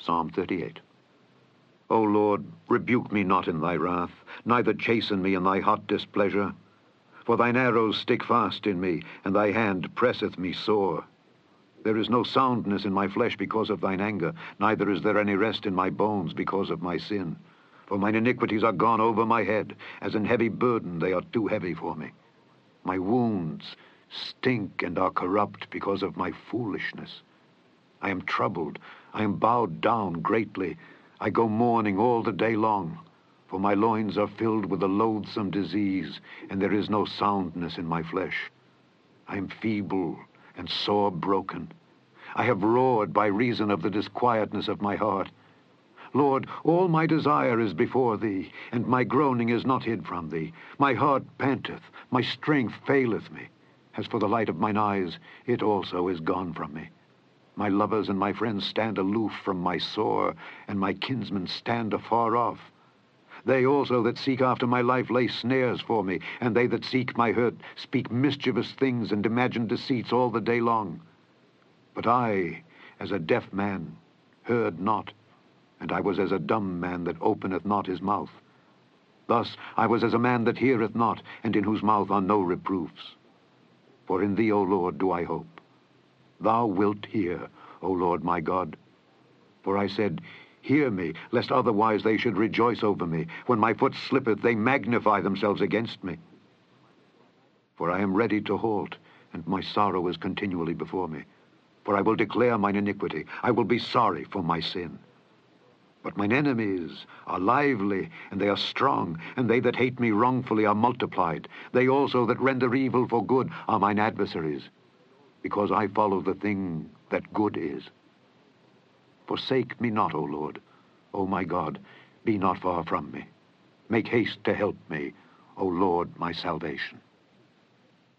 Psalm 38. O Lord, rebuke me not in thy wrath, neither chasten me in thy hot displeasure. For thine arrows stick fast in me, and thy hand presseth me sore. There is no soundness in my flesh because of thine anger, neither is there any rest in my bones because of my sin. For mine iniquities are gone over my head, as an heavy burden they are too heavy for me. My wounds stink and are corrupt because of my foolishness. I am troubled, I am bowed down greatly. I go mourning all the day long, for my loins are filled with a loathsome disease, and there is no soundness in my flesh. I am feeble and sore broken. I have roared by reason of the disquietness of my heart. Lord, all my desire is before thee, and my groaning is not hid from thee. My heart panteth, my strength faileth me. As for the light of mine eyes, it also is gone from me. My lovers and my friends stand aloof from my sore, and my kinsmen stand afar off. They also that seek after my life lay snares for me, and they that seek my hurt speak mischievous things and imagine deceits all the day long. But I, as a deaf man, heard not, and I was as a dumb man that openeth not his mouth. Thus I was as a man that heareth not, and in whose mouth are no reproofs. For in thee, O Lord, do I hope. Thou wilt hear, O Lord my God. For I said, hear me, lest otherwise they should rejoice over me. When my foot slippeth, they magnify themselves against me. For I am ready to halt, and my sorrow is continually before me. For I will declare mine iniquity, I will be sorry for my sin. But mine enemies are lively, and they are strong, and they that hate me wrongfully are multiplied. They also that render evil for good are mine adversaries, because I follow the thing that good is. Forsake me not, O Lord. O my God, be not far from me. Make haste to help me, O Lord, my salvation.